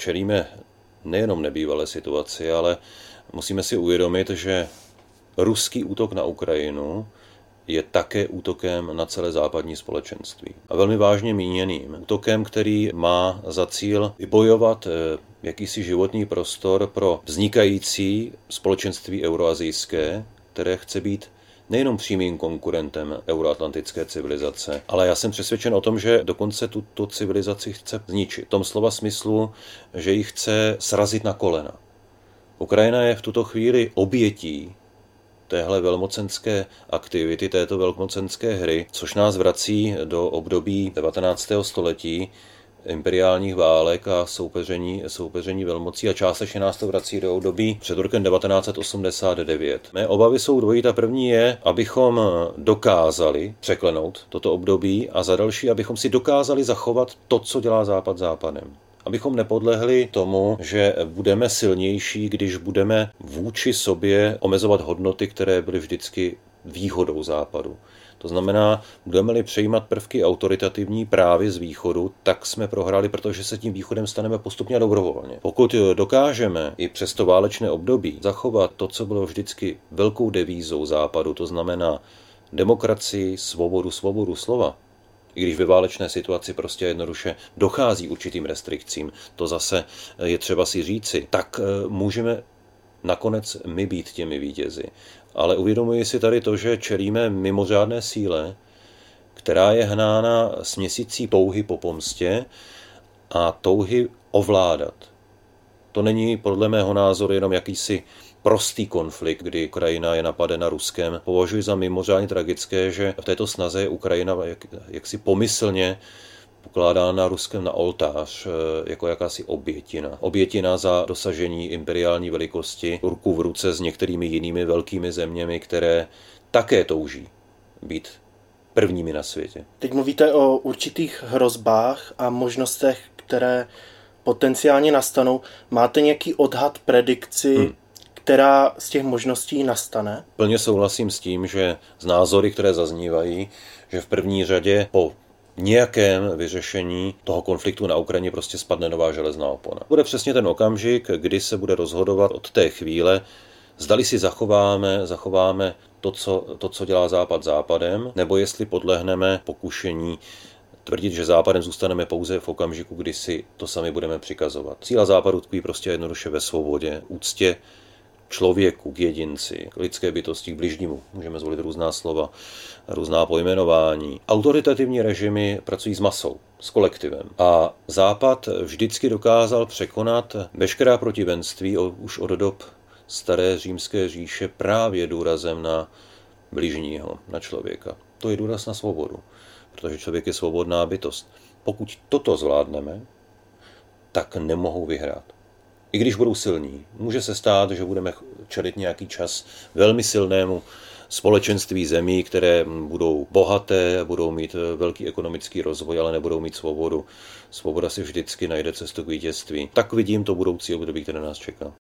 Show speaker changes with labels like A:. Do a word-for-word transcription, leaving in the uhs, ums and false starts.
A: čelíme nejenom nebývalé situaci, ale musíme si uvědomit, že ruský útok na Ukrajinu je také útokem na celé západní společenství. A velmi vážně míněným. Útokem, který má za cíl vybojovat jakýsi životní prostor pro vznikající společenství euroazijské, které chce být nejenom přímým konkurentem euroatlantické civilizace, ale já jsem přesvědčen o tom, že dokonce tuto civilizaci chce zničit. V tom slova smyslu, že ji chce srazit na kolena. Ukrajina je v tuto chvíli obětí téhle velmocenské aktivity, této velmocenské hry, což nás vrací do období devatenáctého století, imperiálních válek a soupeření, soupeření velmocí a částečně nás to vrací do období před rokem devatenáct set osmdesát devět. Mé obavy jsou dvojí. Ta první je, abychom dokázali překlenout toto období a za další, abychom si dokázali zachovat to, co dělá Západ Západem. Abychom nepodlehli tomu, že budeme silnější, když budeme vůči sobě omezovat hodnoty, které byly vždycky výhodou Západu. To znamená, budeme-li přejímat prvky autoritativní právě z východu, tak jsme prohráli, protože se tím východem staneme postupně a dobrovolně. Pokud dokážeme i přes to válečné období zachovat to, co bylo vždycky velkou devízou Západu, to znamená demokracii, svobodu, svobodu slova, i když ve válečné situaci prostě jednoduše dochází určitým restrikcím, to zase je třeba si říci, tak můžeme nakonec my být těmi vítězi. Ale uvědomuji si tady to, že čelíme mimořádné síle, která je hnána směsicí touhy po pomstě a touhy ovládat. To není podle mého názoru jenom jakýsi prostý konflikt, kdy Ukrajina je napadena Ruskem. Považuji za mimořádně tragické, že v této snaze je Ukrajina jak, jaksi pomyslně pokládána Ruskem na oltář jako jakási obětina. Obětina za dosažení imperiální velikosti, ruku v ruce s některými jinými velkými zeměmi, které také touží být prvními na světě.
B: Teď mluvíte o určitých hrozbách a možnostech, které potenciálně nastanou. Máte nějaký odhad, predikci, hmm. která z těch možností nastane?
A: Plně souhlasím s tím, že z názory, které zaznívají, že v první řadě po nějakém vyřešení toho konfliktu na Ukrajině prostě spadne nová železná opona. Bude přesně ten okamžik, kdy se bude rozhodovat od té chvíle, zdali si zachováme, zachováme to, co, to, co dělá Západ Západem, nebo jestli podlehneme pokušení tvrdit, že Západem zůstaneme pouze v okamžiku, kdy si to sami budeme přikazovat. Síla Západu tkví prostě jednoduše ve svobodě, úctě člověku, k jedinci, k lidské bytosti, k bližnímu. Můžeme zvolit různá slova, různá pojmenování. Autoritativní režimy pracují s masou, s kolektivem. A Západ vždycky dokázal překonat veškerá protivenství už od dob staré římské říše právě důrazem na bližního, na člověka. To je důraz na svobodu, protože člověk je svobodná bytost. Pokud toto zvládneme, tak nemohou vyhrát. I když budou silní, může se stát, že budeme čelit nějaký čas velmi silnému společenství zemí, které budou bohaté, budou mít velký ekonomický rozvoj, ale nebudou mít svobodu. Svoboda si vždycky najde cestu k vítězství. Tak vidím to budoucí období, které nás čeká.